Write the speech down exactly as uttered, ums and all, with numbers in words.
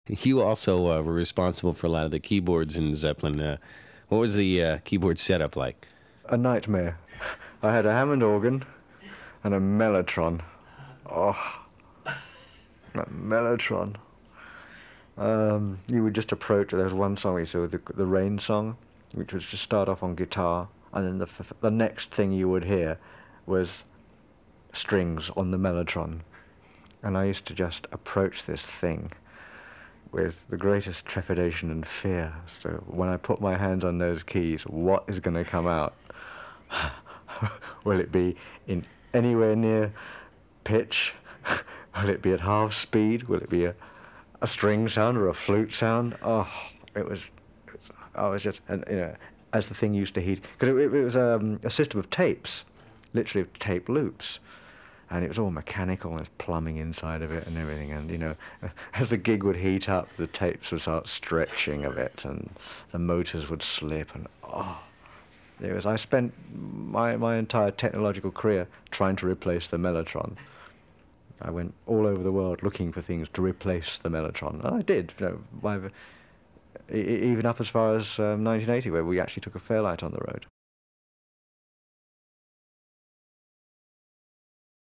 You also uh, were responsible for a lot of the keyboards in Zeppelin. Uh, what was the uh, keyboard setup like? A nightmare. I had a Hammond organ and a Mellotron. Oh, a Mellotron. Um, you would just approach. There was one song we saw, the, the Rain song, which was to start off on guitar, and then the f- the next thing you would hear was strings on the Mellotron. And I used to just approach this thing with the greatest trepidation and fear. So when I put my hands on those keys, what is going to come out? Will it be in anywhere near pitch? Will it be at half speed? Will it be a, a string sound or a flute sound? Oh, it was, it was I was just, and you know, as the thing used to heat, because it, it was um, a system of tapes, literally tape loops. And it was all mechanical, and there's plumbing inside of it and everything. And, you know, as the gig would heat up, the tapes would start stretching a bit, and the motors would slip, and, oh. It was, I spent my, my entire technological career trying to replace the Mellotron. I went all over the world looking for things to replace the Mellotron. And I did, you know, by, even up as far as um, nineteen eighty, where we actually took a Fairlight on the road.